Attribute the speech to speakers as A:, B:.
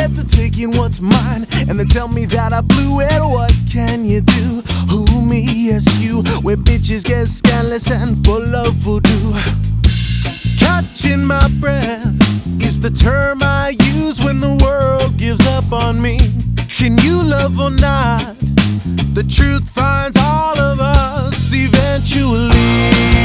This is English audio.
A: after taking what's mine, and they tell me that I blew it. What can you do? Who, me? Yes, you. Where bitches get scandalous and full of voodoo. Catching my breath is the term I use when the world gives up on me. Can you love or not? The truth finds all of us eventually.